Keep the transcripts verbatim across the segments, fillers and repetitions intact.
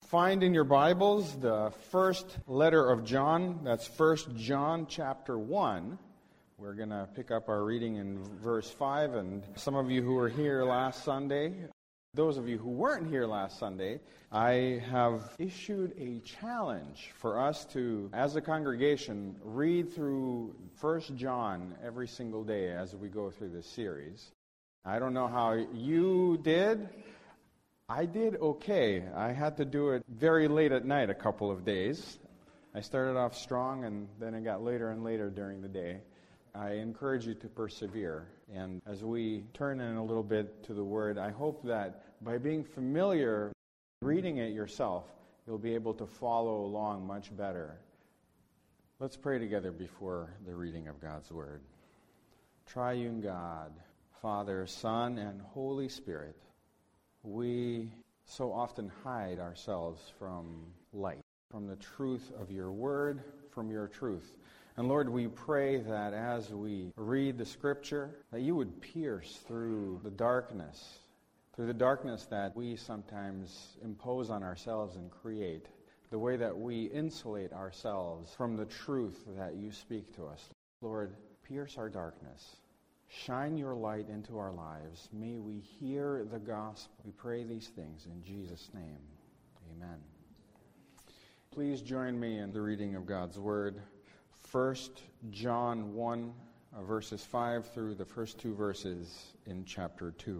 Find in your Bibles the first letter of John. That's First John chapter one. We're going to pick up our reading in verse five. And some of you who were here last Sunday, those of you who weren't here last Sunday, I have issued a challenge for us to, as a congregation, read through First John every single day as we go through this series. I don't know how you did. I did okay. I had to do it very late at night a couple of days. I started off strong, and then it got later and later during the day. I encourage you to persevere. And as we turn in a little bit to the Word, I hope that by being familiar, reading it yourself, you'll be able to follow along much better. Let's pray together before the reading of God's Word. Triune God, Father, Son, and Holy Spirit, we so often hide ourselves from light, from the truth of your word, from your truth. And Lord, we pray that as we read the Scripture, that you would pierce through the darkness, through the darkness that we sometimes impose on ourselves and create, the way that we insulate ourselves from the truth that you speak to us. Lord, pierce our darkness. Shine your light into our lives. May we hear the gospel. We pray these things in Jesus' name. Amen. Please join me in the reading of God's Word. First John one, uh, verses five through the first two verses in chapter two.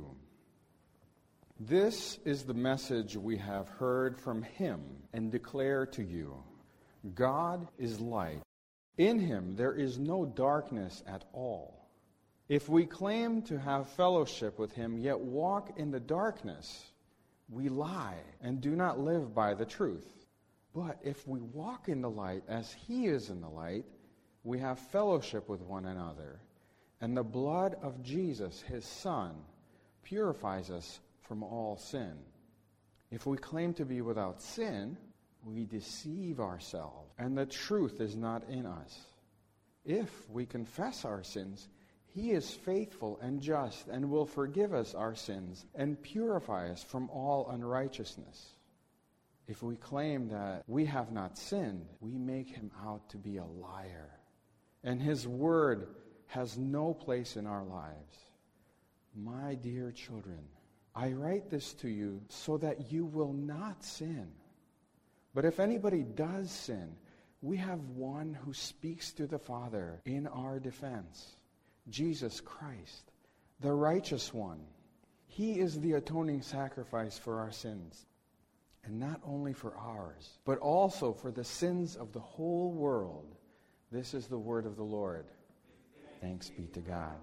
This is the message we have heard from him and declare to you. God is light. In him there is no darkness at all. If we claim to have fellowship with him, yet walk in the darkness, we lie and do not live by the truth. But if we walk in the light as he is in the light, we have fellowship with one another. And the blood of Jesus, his Son, purifies us from all sin. If we claim to be without sin, we deceive ourselves, and the truth is not in us. If we confess our sins, he is faithful and just and will forgive us our sins and purify us from all unrighteousness. If we claim that we have not sinned, we make him out to be a liar, and his word has no place in our lives. My dear children, I write this to you so that you will not sin. But if anybody does sin, we have one who speaks to the Father in our defense. Jesus Christ, the righteous one. He is the atoning sacrifice for our sins, and not only for ours, but also for the sins of the whole world. This is the word of the Lord. Thanks be to God.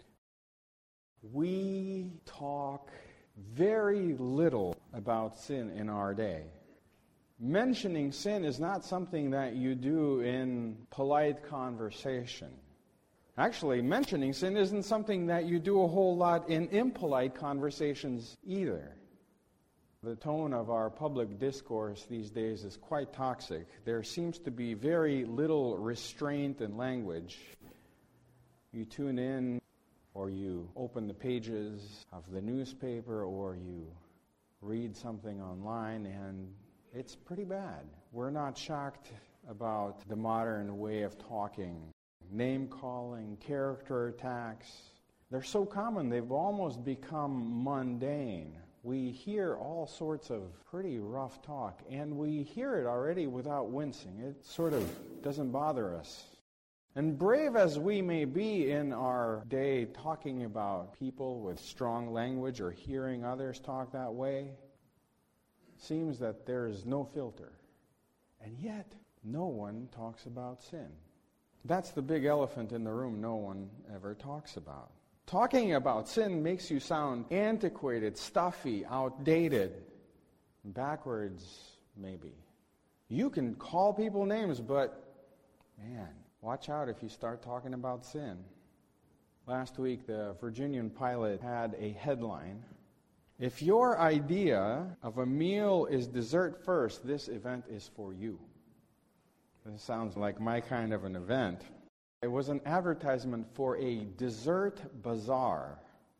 We talk very little about sin in our day. Mentioning sin is not something that you do in polite conversation. Actually, mentioning sin isn't something that you do a whole lot in impolite conversations either. The tone of our public discourse these days is quite toxic. There seems to be very little restraint in language. You tune in, or you open the pages of the newspaper, or you read something online, and it's pretty bad. We're not shocked about the modern way of talking. Name-calling, character attacks, they're so common they've almost become mundane. We hear all sorts of pretty rough talk, and we hear it already without wincing. It sort of doesn't bother us. And brave as we may be in our day talking about people with strong language or hearing others talk that way, seems that there is no filter. And yet, no one talks about sin. That's the big elephant in the room no one ever talks about. Talking about sin makes you sound antiquated, stuffy, outdated, backwards, maybe. You can call people names, but, man, watch out if you start talking about sin. Last week, the Virginian Pilot had a headline. If your idea of a meal is dessert first, this event is for you. This sounds like my kind of an event. It was an advertisement for a dessert bazaar.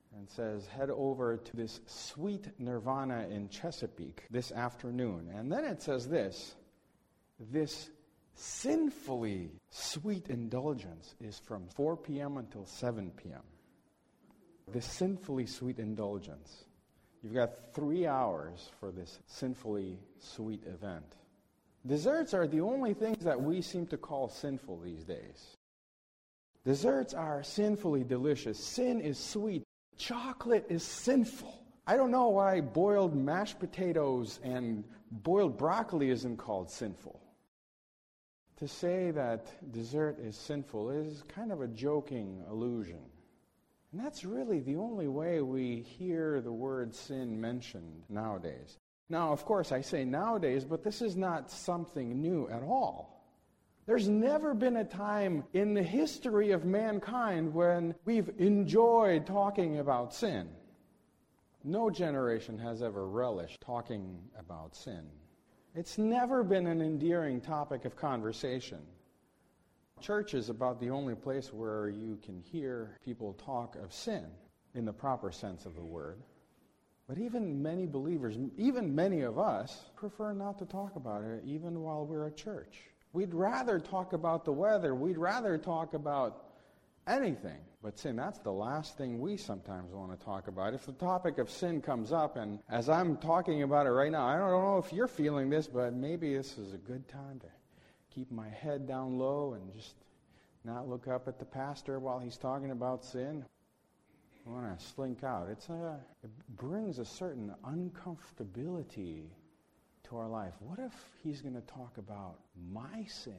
and says, head over to this sweet nirvana in Chesapeake this afternoon. And then it says this, this sinfully sweet indulgence is from four p.m. until seven p.m. This sinfully sweet indulgence. You've got three hours for this sinfully sweet event. Desserts are the only things that we seem to call sinful these days. Desserts are sinfully delicious. Sin is sweet. Chocolate is sinful. I don't know why boiled mashed potatoes and boiled broccoli isn't called sinful. To say that dessert is sinful is kind of a joking allusion. And that's really the only way we hear the word sin mentioned nowadays. Now, of course, I say nowadays, but this is not something new at all. There's never been a time in the history of mankind when we've enjoyed talking about sin. No generation has ever relished talking about sin. It's never been an endearing topic of conversation. Church is about the only place where you can hear people talk of sin in the proper sense of the word. But even many believers, even many of us, prefer not to talk about it even while we're at church. We'd rather talk about the weather. We'd rather talk about anything but sin. That's the last thing we sometimes want to talk about. If the topic of sin comes up, and as I'm talking about it right now, I don't know if you're feeling this, but maybe this is a good time to keep my head down low and just not look up at the pastor while he's talking about sin. I want to slink out. It's a, it brings a certain uncomfortability to our life. What if he's going to talk about my sin?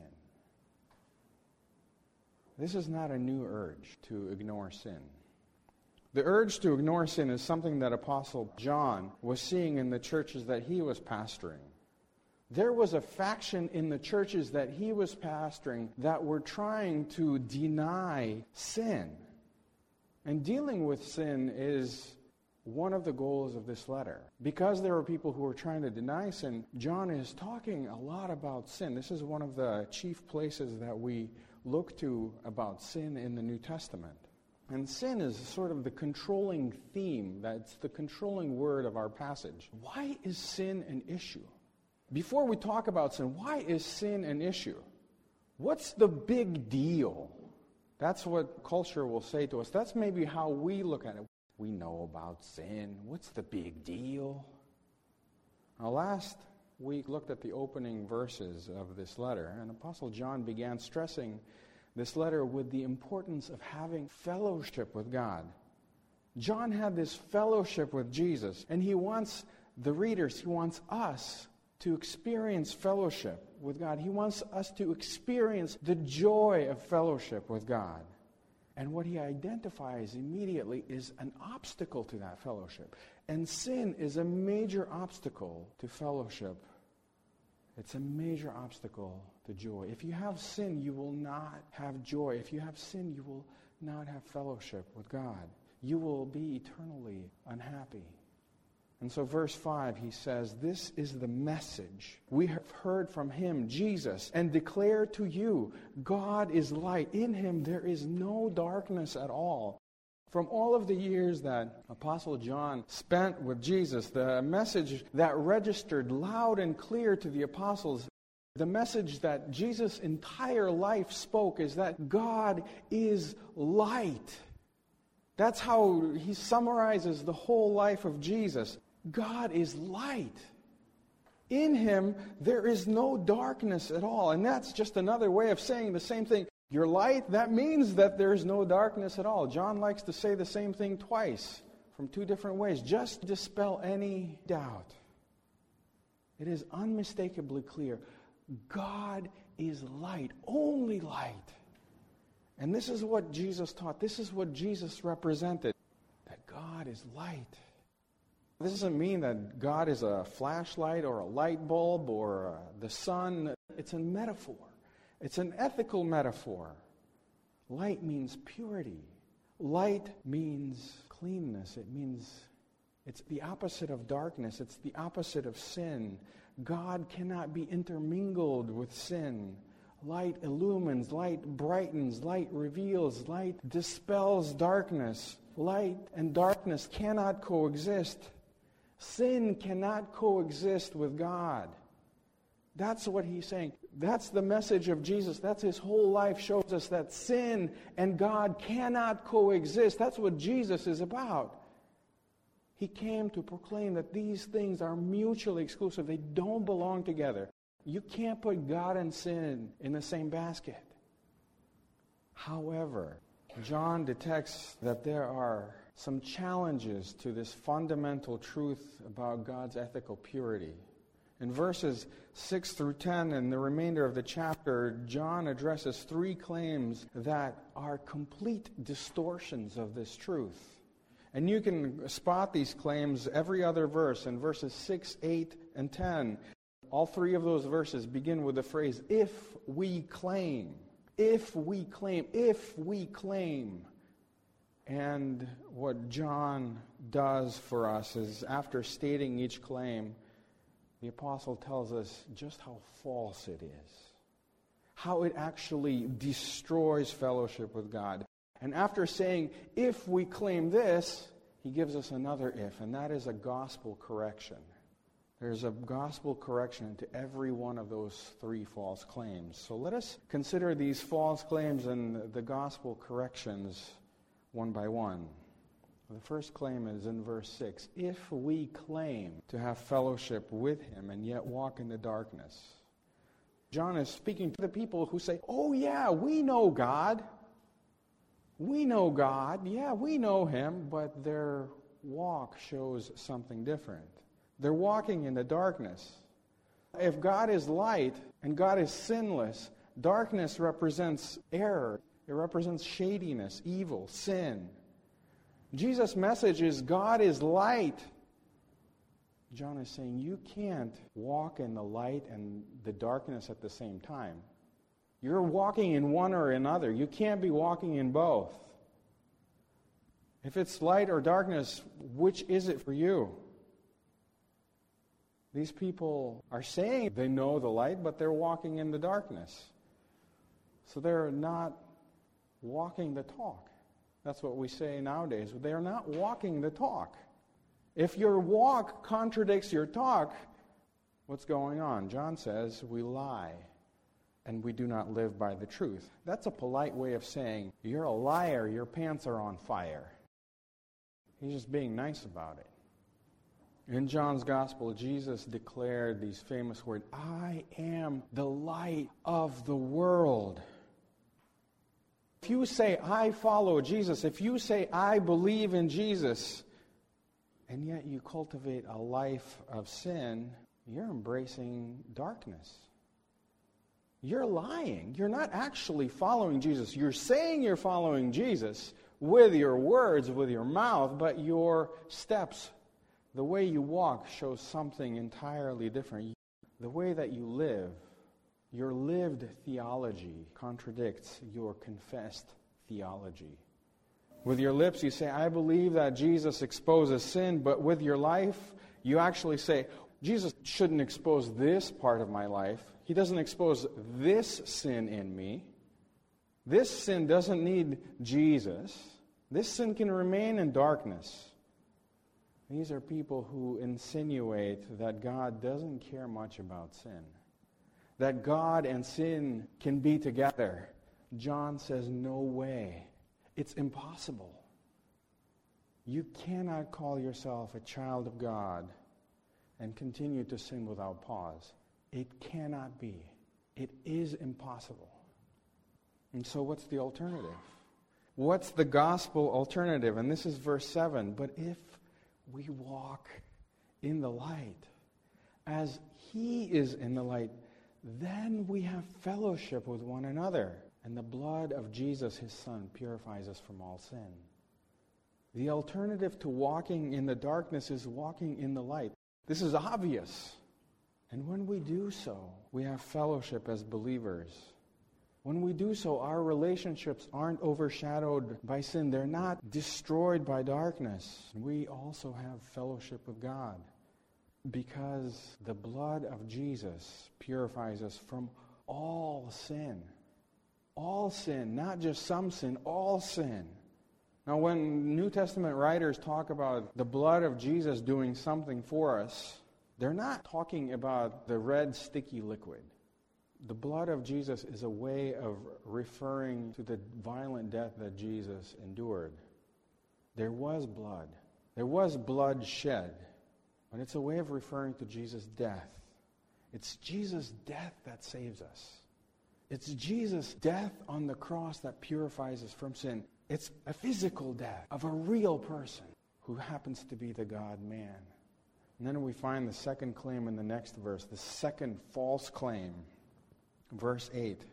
This is not a new urge to ignore sin. The urge to ignore sin is something that Apostle John was seeing in the churches that he was pastoring. There was a faction in the churches that he was pastoring that were trying to deny sin. And dealing with sin is one of the goals of this letter. Because there are people who are trying to deny sin, John is talking a lot about sin. This is one of the chief places that we look to about sin in the New Testament. And sin is sort of the controlling theme, that's the controlling word of our passage. Why is sin an issue? Before we talk about sin, why is sin an issue? What's the big deal? That's what culture will say to us. That's maybe how we look at it. We know about sin. What's the big deal? Now, last week looked at the opening verses of this letter, and Apostle John began stressing this letter with the importance of having fellowship with God. John had this fellowship with Jesus, and he wants the readers, he wants us to experience fellowship with God. He wants us to experience the joy of fellowship with God. And what he identifies immediately is an obstacle to that fellowship. And sin is a major obstacle to fellowship. It's a major obstacle to joy. If you have sin, you will not have joy. If you have sin, you will not have fellowship with God. You will be eternally unhappy. And so verse five, he says, this is the message we have heard from him, Jesus, and declare to you, God is light. In him there is no darkness at all. From all of the years that Apostle John spent with Jesus, the message that registered loud and clear to the apostles, the message that Jesus' entire life spoke is that God is light. That's how he summarizes the whole life of Jesus. God is light. In him, there is no darkness at all. And that's just another way of saying the same thing. You're light, that means that there's no darkness at all. John likes to say the same thing twice from two different ways, just to dispel any doubt. It is unmistakably clear. God is light, only light. And this is what Jesus taught. This is what Jesus represented, that God is light. This doesn't mean that God is a flashlight or a light bulb or uh, the sun. It's a metaphor. It's an ethical metaphor. Light means purity. Light means cleanness. It means it's the opposite of darkness. It's the opposite of sin. God cannot be intermingled with sin. Light illumines, light brightens, light reveals, light dispels darkness. Light and darkness cannot coexist. Sin cannot coexist with God. That's what he's saying. That's the message of Jesus. That's his whole life, shows us that sin and God cannot coexist. That's what Jesus is about. He came to proclaim that these things are mutually exclusive. They don't belong together. You can't put God and sin in the same basket. However, John detects that there are some challenges to this fundamental truth about God's ethical purity. In verses six through ten and the remainder of the chapter, John addresses three claims that are complete distortions of this truth. And you can spot these claims every other verse in verses six, eight, and ten. All three of those verses begin with the phrase, if we claim, if we claim, if we claim. And what John does for us is, after stating each claim, the apostle tells us just how false it is, how it actually destroys fellowship with God. And after saying, if we claim this, he gives us another if, and that is a gospel correction. There's a gospel correction to every one of those three false claims. So let us consider these false claims and the gospel corrections one by one. The first claim is in verse six. If we claim to have fellowship with him and yet walk in the darkness. John is speaking to the people who say, oh yeah, we know God. We know God. Yeah, we know him, but their walk shows something different. They're walking in the darkness. If God is light and God is sinless, darkness represents error. It represents shadiness, evil, sin. Jesus' message is God is light. John is saying you can't walk in the light and the darkness at the same time. You're walking in one or another. You can't be walking in both. If it's light or darkness, which is it for you? These people are saying they know the light, but they're walking in the darkness. So they're not walking the talk. That's what we say nowadays. They're not walking the talk. If your walk contradicts your talk, what's going on? John says we lie and we do not live by the truth. That's a polite way of saying you're a liar, your pants are on fire. He's just being nice about it. In John's Gospel, Jesus declared these famous words, I am the light of the world. If you say, I follow Jesus, if you say, I believe in Jesus, and yet you cultivate a life of sin, you're embracing darkness. You're lying. You're not actually following Jesus. You're saying you're following Jesus with your words, with your mouth, but your steps, the way you walk, shows something entirely different. The way that you live, your lived theology contradicts your confessed theology. With your lips, you say, I believe that Jesus exposes sin, but with your life, you actually say, Jesus shouldn't expose this part of my life. He doesn't expose this sin in me. This sin doesn't need Jesus. This sin can remain in darkness. These are people who insinuate that God doesn't care much about sin, that God and sin can be together. John says, no way. It's impossible. You cannot call yourself a child of God and continue to sin without pause. It cannot be. It is impossible. And so what's the alternative? What's the gospel alternative? And this is verse seven. But if we walk in the light, as he is in the light, then we have fellowship with one another. And the blood of Jesus, his Son, purifies us from all sin. The alternative to walking in the darkness is walking in the light. This is obvious. And when we do so, we have fellowship as believers. When we do so, our relationships aren't overshadowed by sin. They're not destroyed by darkness. We also have fellowship with God because the blood of Jesus purifies us from all sin. All sin, not just some sin, all sin. Now, when New Testament writers talk about the blood of Jesus doing something for us, they're not talking about the red sticky liquid. The blood of Jesus is a way of referring to the violent death that Jesus endured. There was blood. There was blood shed, but it's a way of referring to Jesus' death. It's Jesus' death that saves us. It's Jesus' death on the cross that purifies us from sin. It's a physical death of a real person who happens to be the God-man. And then we find the second claim in the next verse, the second false claim. Verse eight.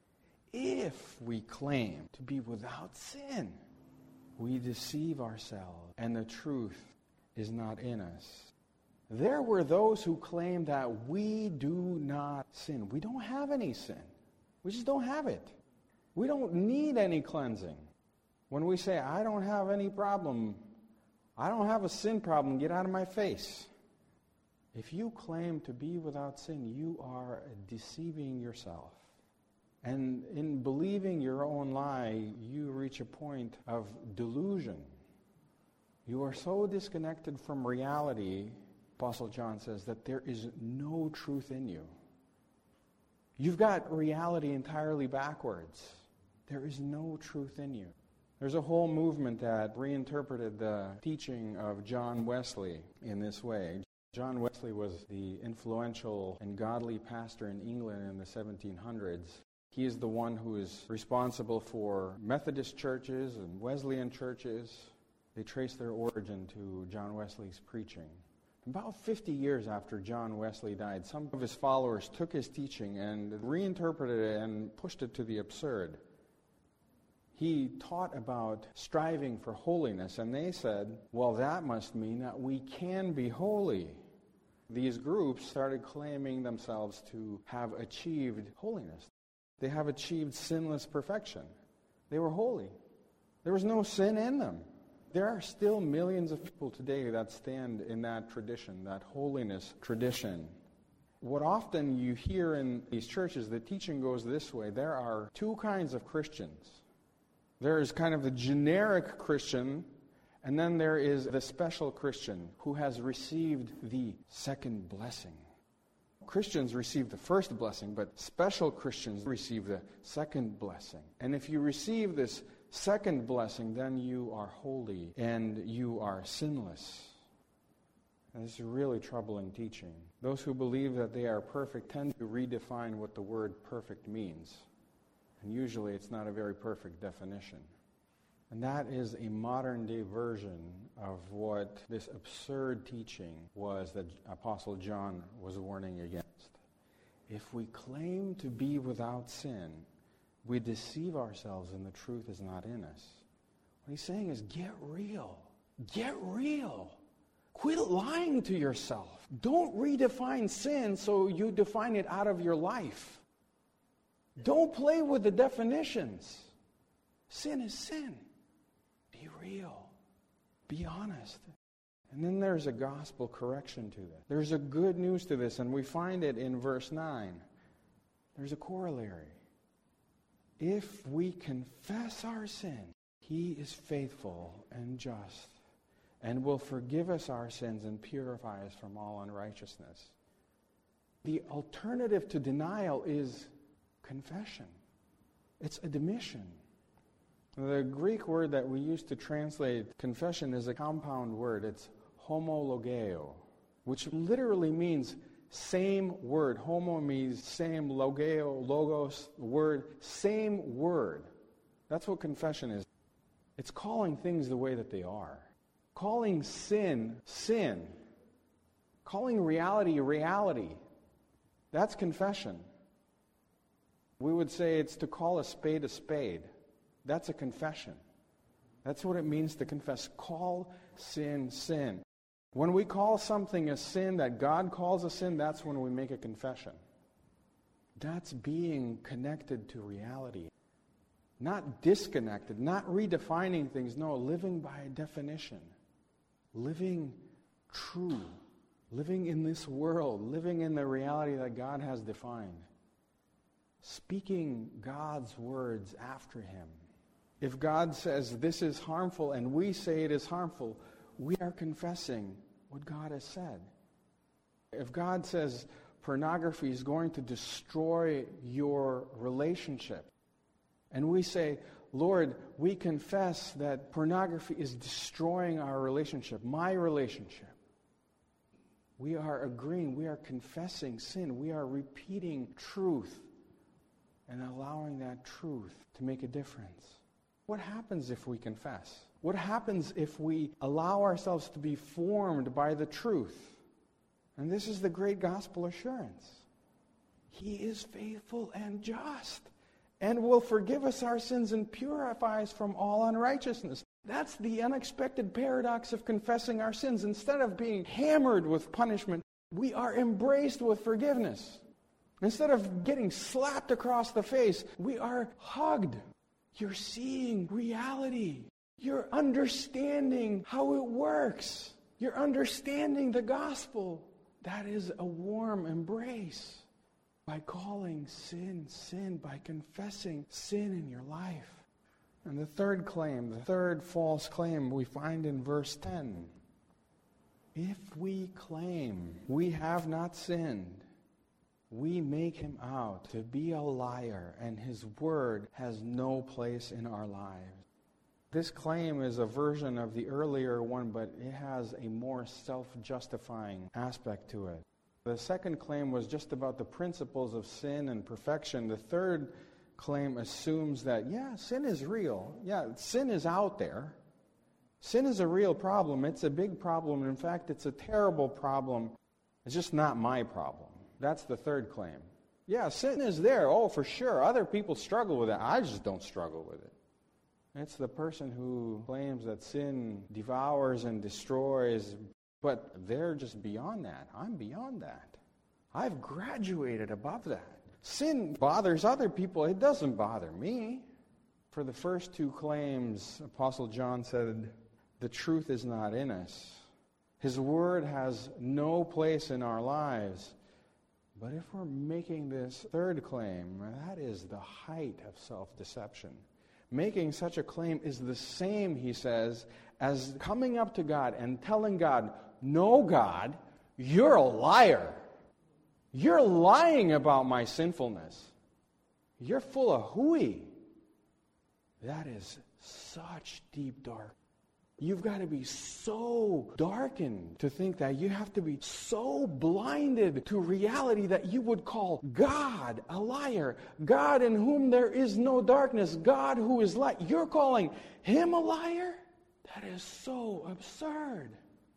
If we claim to be without sin, we deceive ourselves, and the truth is not in us. There were those who claimed that we do not sin. We don't have any sin. We just don't have it. We don't need any cleansing. When we say, I don't have any problem, I don't have a sin problem, get out of my face. If you claim to be without sin, you are deceiving yourself. And in believing your own lie, you reach a point of delusion. You are so disconnected from reality, Apostle John says, that there is no truth in you. You've got reality entirely backwards. There is no truth in you. There's a whole movement that reinterpreted the teaching of John Wesley in this way. John Wesley was the influential and godly pastor in England in the seventeen hundreds. He is the one who is responsible for Methodist churches and Wesleyan churches. They trace their origin to John Wesley's preaching. About fifty years after John Wesley died, some of his followers took his teaching and reinterpreted it and pushed it to the absurd. He taught about striving for holiness, and they said, well, that must mean that we can be holy. These groups started claiming themselves to have achieved holiness. They have achieved sinless perfection. They were holy. There was no sin in them. There are still millions of people today that stand in that tradition, that holiness tradition. What often you hear in these churches, the teaching goes this way. There are two kinds of Christians. There is kind of the generic Christian, and then there is the special Christian who has received the second blessing. Christians receive the first blessing, but special Christians receive the second blessing. And if you receive this second blessing, then you are holy and you are sinless. And this is really troubling teaching. Those who believe that they are perfect tend to redefine what the word perfect means. And usually it's not a very perfect definition. And that is a modern-day version of what this absurd teaching was that Apostle John was warning against. If we claim to be without sin, we deceive ourselves and the truth is not in us. What he's saying is, get real. Get real. Quit lying to yourself. Don't redefine sin so you define it out of your life. Don't play with the definitions. Sin is sin. Be real. Be honest. And then there's a gospel correction to this. There's a good news to this, and we find it in verse nine. There's a corollary. If we confess our sin, he is faithful and just and will forgive us our sins and purify us from all unrighteousness. The alternative to denial is confession. It's admission. The Greek word that we use to translate confession is a compound word. It's homologeo, which literally means same word. Homo means same, logeo, logos, word, same word. That's what confession is. It's calling things the way that they are. Calling sin, sin. Calling reality, reality. That's confession. We would say it's to call a spade a spade. That's a confession. That's what it means to confess. Call sin, sin. When we call something a sin that God calls a sin, that's when we make a confession. That's being connected to reality. Not disconnected, not redefining things. No, living by a definition. Living true. Living in this world. Living in the reality that God has defined. speaking God's words after him. If God says this is harmful and we say it is harmful, we are confessing what God has said. If God says pornography is going to destroy your relationship, and we say, Lord, we confess that pornography is destroying our relationship, my relationship, we are agreeing, we are confessing sin, we are repeating truth and allowing that truth to make a difference. What happens if we confess? What happens if we allow ourselves to be formed by the truth? And this is the great gospel assurance. He is faithful and just and will forgive us our sins and purify us from all unrighteousness. That's the unexpected paradox of confessing our sins. Instead of being hammered with punishment, we are embraced with forgiveness. Instead of getting slapped across the face, we are hugged. You're seeing reality. You're understanding how it works. You're understanding the gospel. That is a warm embrace. By calling sin, sin, by confessing sin in your life. And the third claim, the third false claim we find in verse ten. If we claim we have not sinned, we make him out to be a liar, and his word has no place in our lives. This claim is a version of the earlier one, but it has a more self-justifying aspect to it. The second claim was just about the principles of sin and perfection. The third claim assumes that, yeah, sin is real. Yeah, sin is out there. Sin is a real problem. It's a big problem. In fact, it's a terrible problem. It's just not my problem. That's the third claim. Yeah, sin is there. Oh, for sure. Other people struggle with it. I just don't struggle with it. It's the person who claims that sin devours and destroys, but they're just beyond that. I'm beyond that. I've graduated above that. Sin bothers other people. It doesn't bother me. For the first two claims, Apostle John said, the truth is not in us. His word has no place in our lives. But if we're making this third claim, that is the height of self-deception. Making such a claim is the same, he says, as coming up to God and telling God, no, God, you're a liar. You're lying about my sinfulness. You're full of hooey. That is such deep dark. You've got to be so darkened to think that. You have to be so blinded to reality that you would call God a liar. God in whom there is no darkness. God who is light. You're calling him a liar? That is so absurd.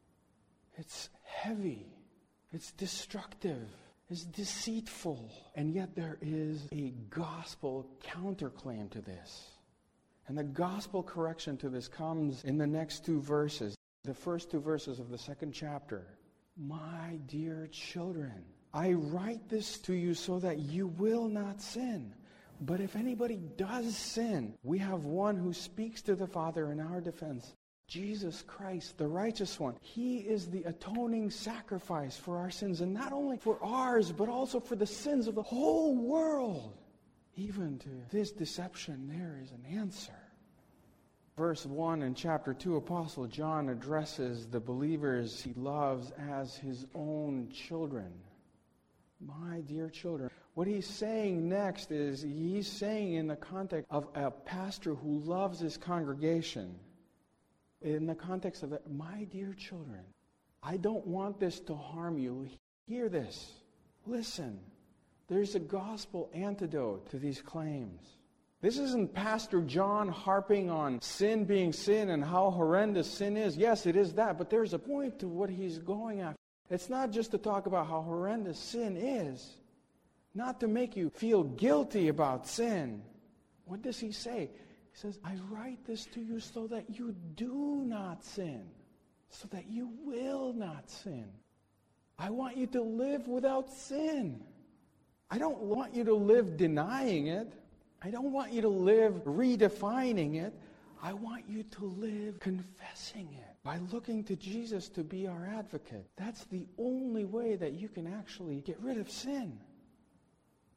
It's heavy. It's destructive. It's deceitful. And yet there is a gospel counterclaim to this. And the gospel correction to this comes in the next two verses. The first two verses of the second chapter. My dear children, I write this to you so that you will not sin. But if anybody does sin, we have one who speaks to the Father in our defense. Jesus Christ, the righteous one. He is the atoning sacrifice for our sins. And not only for ours, but also for the sins of the whole world. Even to this deception, there is an answer. Verse one in chapter two, Apostle John addresses the believers he loves as his own children. My dear children. What he's saying next is, he's saying in the context of a pastor who loves his congregation, in the context of, my dear children, I don't want this to harm you. Hear this. Listen. There's a gospel antidote to these claims. This isn't Pastor John harping on sin being sin and how horrendous sin is. Yes, it is that, but there's a point to what he's going after. It's not just to talk about how horrendous sin is, not to make you feel guilty about sin. What does he say? He says, I write this to you so that you do not sin, so that you will not sin. I want you to live without sin. I don't want you to live denying it. I don't want you to live redefining it. I want you to live confessing it by looking to Jesus to be our advocate. That's the only way that you can actually get rid of sin.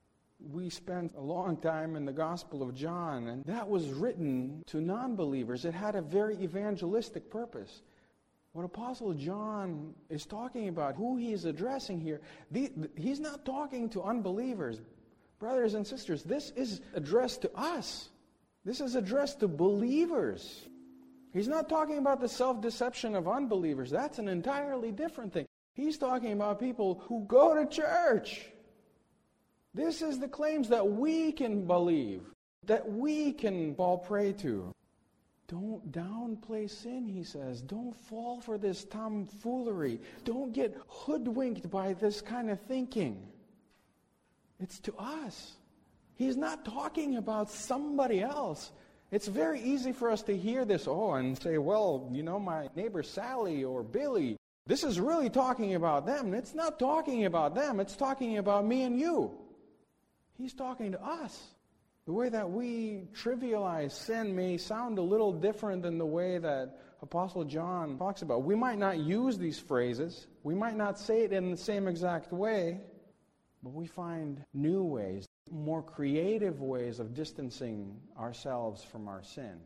We spent a long time in the Gospel of John, and that was written to non-believers. It had a very evangelistic purpose. What Apostle John is talking about, who he is addressing here, the, he's not talking to unbelievers. Brothers and sisters, this is addressed to us. This is addressed to believers. He's not talking about the self-deception of unbelievers. That's an entirely different thing. He's talking about people who go to church. This is the claims that we can believe, that we can fall prey to. Don't downplay sin, he says. Don't fall for this tomfoolery. Don't get hoodwinked by this kind of thinking. It's to us. He's not talking about somebody else. It's very easy for us to hear this, oh, and say, well, you know, my neighbor Sally or Billy, this is really talking about them. It's not talking about them. It's talking about me and you. He's talking to us. The way that we trivialize sin may sound a little different than the way that Apostle John talks about. We might not use these phrases. We might not say it in the same exact way, but we find new ways, more creative ways of distancing ourselves from our sin.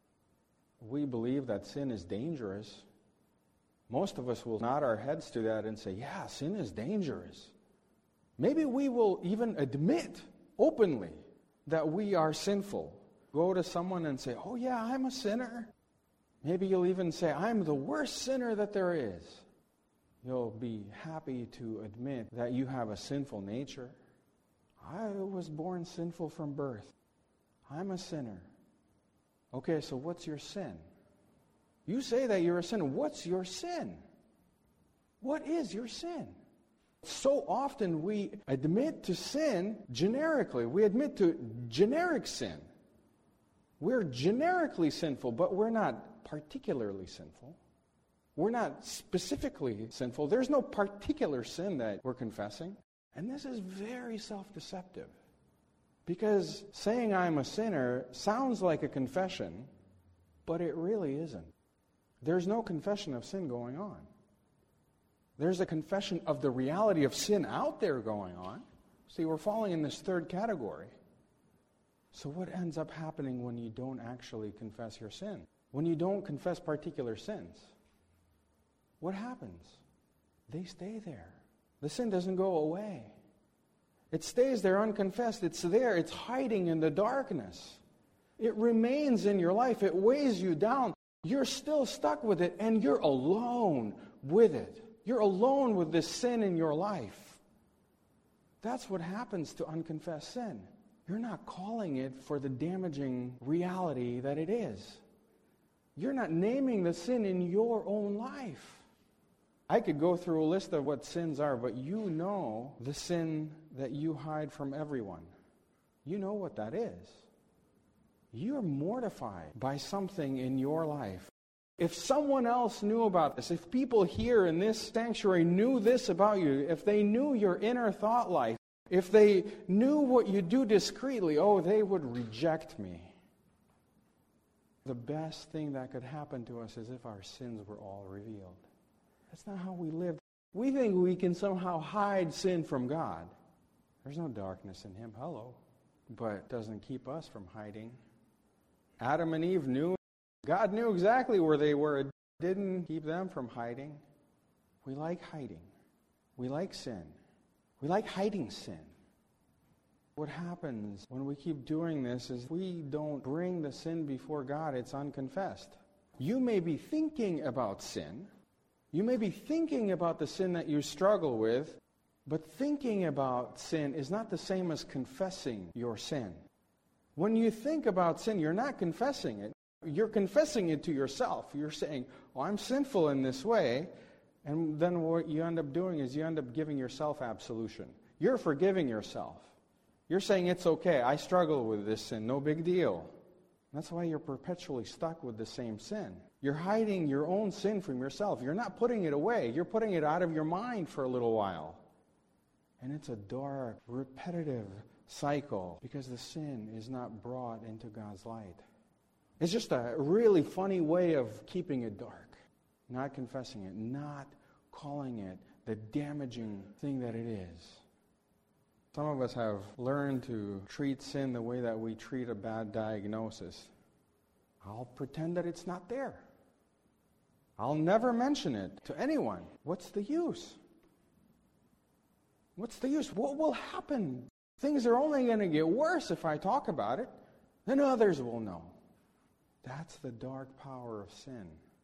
We believe that sin is dangerous. Most of us will nod our heads to that and say, yeah, sin is dangerous. Maybe we will even admit openly that we are sinful. Go to someone and say, oh yeah, I'm a sinner. Maybe you'll even say, I'm the worst sinner that there is. You'll be happy to admit that you have a sinful nature. I was born sinful from birth. I'm a sinner. Okay, so what's your sin? You say that you're a sinner. What's your sin? What is your sin? So often we admit to sin generically. We admit to generic sin. We're generically sinful, but we're not particularly sinful. We're not specifically sinful. There's no particular sin that we're confessing. And this is very self-deceptive. Because saying I'm a sinner sounds like a confession, but it really isn't. There's no confession of sin going on. There's a confession of the reality of sin out there going on. See, we're falling in this third category. So what ends up happening when you don't actually confess your sin? When you don't confess particular sins? What happens? They stay there. The sin doesn't go away. It stays there unconfessed. It's there. It's hiding in the darkness. It remains in your life. It weighs you down. You're still stuck with it, and you're alone with it. You're alone with this sin in your life. That's what happens to unconfessed sin. You're not calling it for the damaging reality that it is. You're not naming the sin in your own life. I could go through a list of what sins are, but you know the sin that you hide from everyone. You know what that is. You're mortified by something in your life. If someone else knew about this, if people here in this sanctuary knew this about you, if they knew your inner thought life, if they knew what you do discreetly, oh, they would reject me. The best thing that could happen to us is if our sins were all revealed. That's not how we live. We think we can somehow hide sin from God. There's no darkness in Him. Hello. But it doesn't keep us from hiding. Adam and Eve knew. God knew exactly where they were. It didn't keep them from hiding. We like hiding. We like sin. We like hiding sin. What happens when we keep doing this is we don't bring the sin before God. It's unconfessed. You may be thinking about sin. You may be thinking about the sin that you struggle with, but thinking about sin is not the same as confessing your sin. When you think about sin, you're not confessing it. You're confessing it to yourself. You're saying, oh, I'm sinful in this way. And then what you end up doing is you end up giving yourself absolution. You're forgiving yourself. You're saying, it's okay, I struggle with this sin, no big deal. That's why you're perpetually stuck with the same sin. You're hiding your own sin from yourself. You're not putting it away. You're putting it out of your mind for a little while. And it's a dark, repetitive cycle because the sin is not brought into God's light. It's just a really funny way of keeping it dark. Not confessing it, not calling it the damaging thing that it is. Some of us have learned to treat sin the way that we treat a bad diagnosis. I'll pretend that it's not there. I'll never mention it to anyone. What's the use? What's the use? What will happen? Things are only going to get worse if I talk about it. Then others will know. That's the dark power of sin.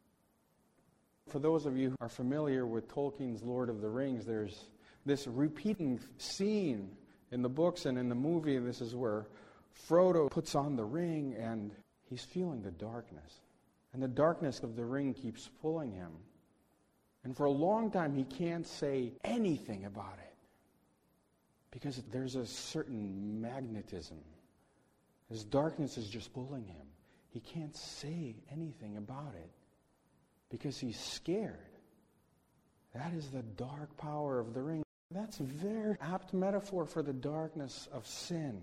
For those of you who are familiar with Tolkien's Lord of the Rings, there's this repeating scene in the books and in the movie. This is where Frodo puts on the ring and he's feeling the darkness. And the darkness of the ring keeps pulling him. And for a long time he can't say anything about it. Because there's a certain magnetism. His darkness is just pulling him. He can't say anything about it because he's scared. That is the dark power of the ring. That's a very apt metaphor for the darkness of sin.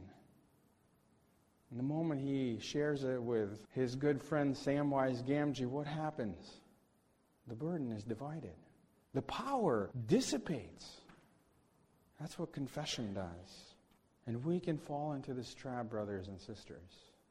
And the moment he shares it with his good friend Samwise Gamgee, what happens? The burden is divided. The power dissipates. That's what confession does. And we can fall into this trap, brothers and sisters.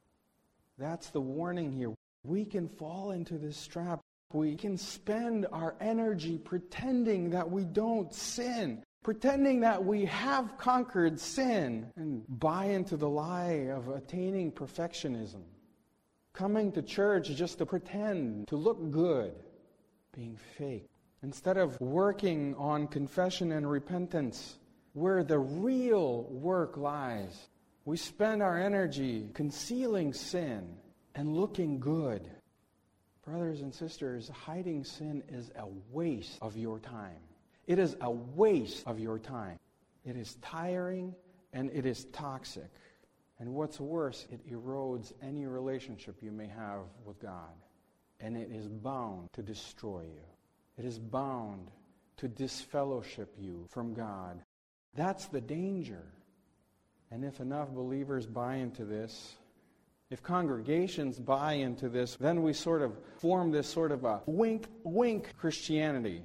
That's the warning here. We can fall into this trap. We can spend our energy pretending that we don't sin, pretending that we have conquered sin, and buy into the lie of attaining perfectionism. Coming to church just to pretend, to look good, being fake. Instead of working on confession and repentance, where the real work lies, we spend our energy concealing sin and looking good. Brothers and sisters, hiding sin is a waste of your time. It is a waste of your time. It is tiring and it is toxic. And what's worse, it erodes any relationship you may have with God. And it is bound to destroy you. It is bound to disfellowship you from God. That's the danger. And if enough believers buy into this, if congregations buy into this, then we sort of form this sort of a wink, wink Christianity.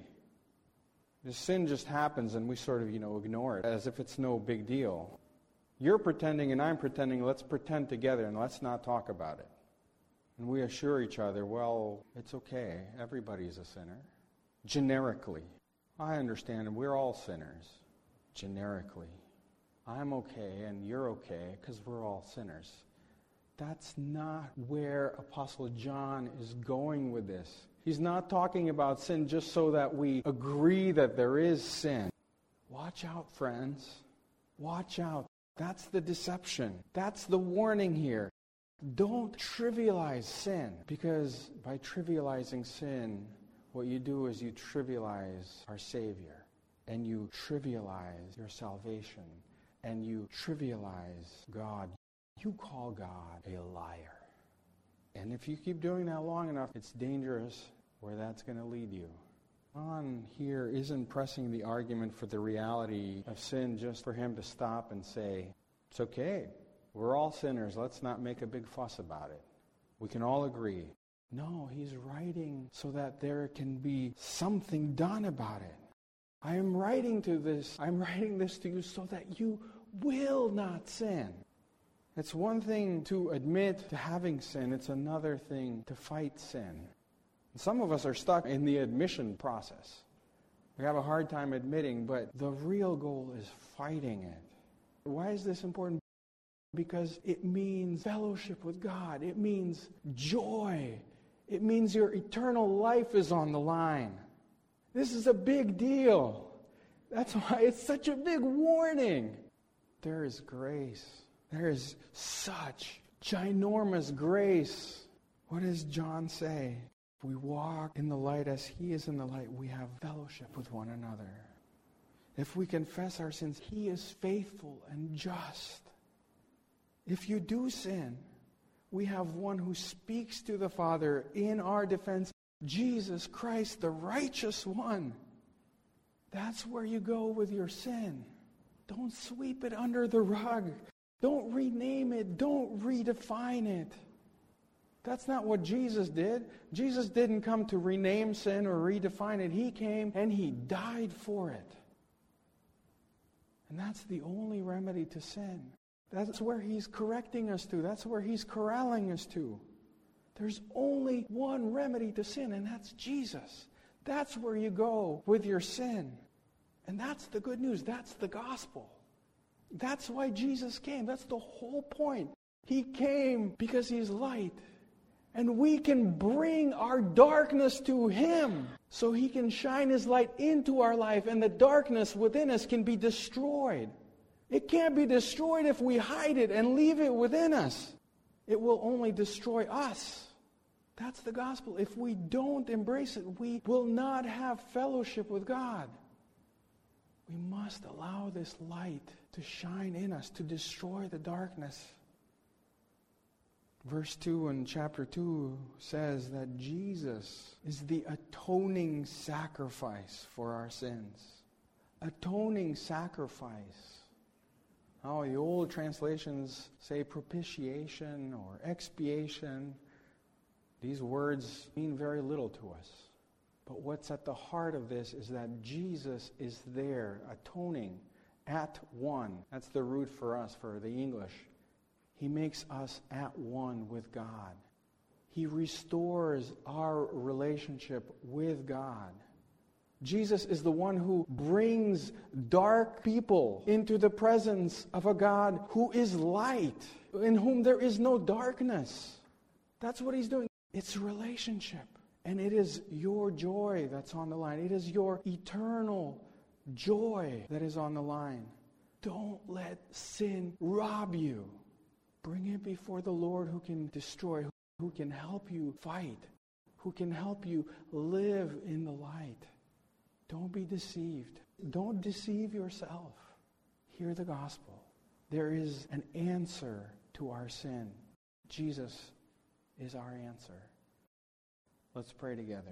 The sin just happens and we sort of, you know, ignore it as if it's no big deal. You're pretending and I'm pretending, let's pretend together and let's not talk about it. And we assure each other, well, it's okay, everybody's a sinner. Generically. I understand, and we're all sinners. Generically. I'm okay and you're okay because we're all sinners. That's not where Apostle John is going with this. He's not talking about sin just so that we agree that there is sin. Watch out, friends. Watch out. That's the deception. That's the warning here. Don't trivialize sin, because by trivializing sin, what you do is you trivialize our Savior. And you trivialize your salvation. And you trivialize God. You call God a liar. And if you keep doing that long enough, it's dangerous where that's going to lead you. John here isn't pressing the argument for the reality of sin just for him to stop and say, it's okay. We're all sinners. Let's not make a big fuss about it. We can all agree. No, he's writing so that there can be something done about it. I am writing to this. I'm writing this to you so that you will not sin. It's one thing to admit to having sin. It's another thing to fight sin. And some of us are stuck in the admission process. We have a hard time admitting, but the real goal is fighting it. Why is this important? Because it means fellowship with God. It means joy. It means your eternal life is on the line. This is a big deal. That's why it's such a big warning. There is grace. There is such ginormous grace. What does John say? If we walk in the light as he is in the light, we have fellowship with one another. If we confess our sins, he is faithful and just. If you do sin, we have one who speaks to the Father in our defense, Jesus Christ, the righteous one. That's where you go with your sin. Don't sweep it under the rug. Don't rename it. Don't redefine it. That's not what Jesus did. Jesus didn't come to rename sin or redefine it. He came and he died for it. And that's the only remedy to sin. That's where He's correcting us to. That's where He's corralling us to. There's only one remedy to sin, and that's Jesus. That's where you go with your sin. And that's the good news. That's the gospel. That's why Jesus came. That's the whole point. He came because He's light. And we can bring our darkness to Him so He can shine His light into our life, and the darkness within us can be destroyed. It can't be destroyed if we hide it and leave it within us. It will only destroy us. That's the gospel. If we don't embrace it, we will not have fellowship with God. We must allow this light to shine in us, to destroy the darkness. Verse two in chapter two says that Jesus is the atoning sacrifice for our sins. Atoning sacrifice. Oh, the old translations say propitiation or expiation. These words mean very little to us. But what's at the heart of this is that Jesus is there, atoning, at one. That's the root for us, for the English. He makes us at one with God. He restores our relationship with God. Jesus is the one who brings dark people into the presence of a God who is light, in whom there is no darkness. That's what He's doing. It's relationship. And it is your joy that's on the line. It is your eternal joy that is on the line. Don't let sin rob you. Bring it before the Lord, who can destroy, who can help you fight, who can help you live in the light. Don't be deceived. Don't deceive yourself. Hear the gospel. There is an answer to our sin. Jesus is our answer. Let's pray together.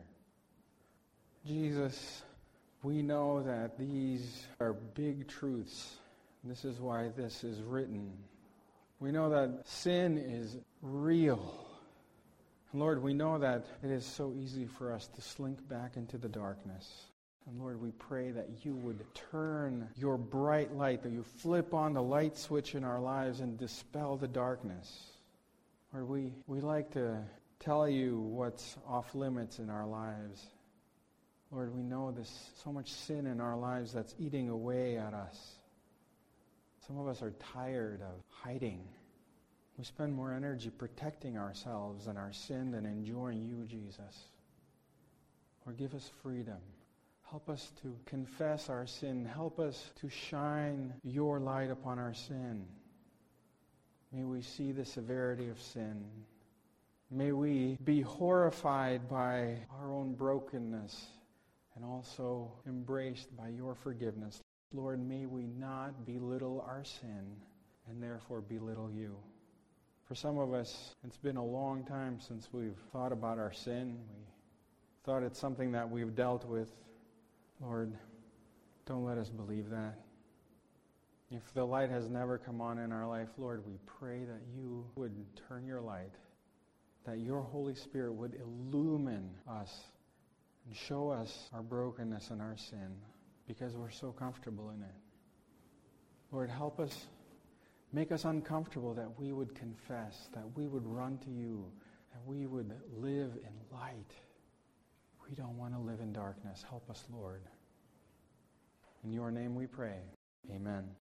Jesus, we know that these are big truths. This is why this is written. We know that sin is real. And Lord, we know that it is so easy for us to slink back into the darkness. And Lord, we pray that you would turn your bright light, that you flip on the light switch in our lives and dispel the darkness. Lord, we, we like to tell you what's off limits in our lives. Lord, we know there's so much sin in our lives that's eating away at us. Some of us are tired of hiding. We spend more energy protecting ourselves and our sin than enjoying you, Jesus. Lord, give us freedom. Help us to confess our sin. Help us to shine your light upon our sin. May we see the severity of sin. May we be horrified by our own brokenness and also embraced by your forgiveness. Lord, may we not belittle our sin and therefore belittle you. For some of us, it's been a long time since we've thought about our sin. We thought it's something that we've dealt with. Lord, don't let us believe that. If the light has never come on in our life, Lord, we pray that you would turn your light, that your Holy Spirit would illumine us and show us our brokenness and our sin, because we're so comfortable in it. Lord, help us, make us uncomfortable, that we would confess, that we would run to you, that we would live in light. We don't want to live in darkness. Help us, Lord. In your name we pray. Amen.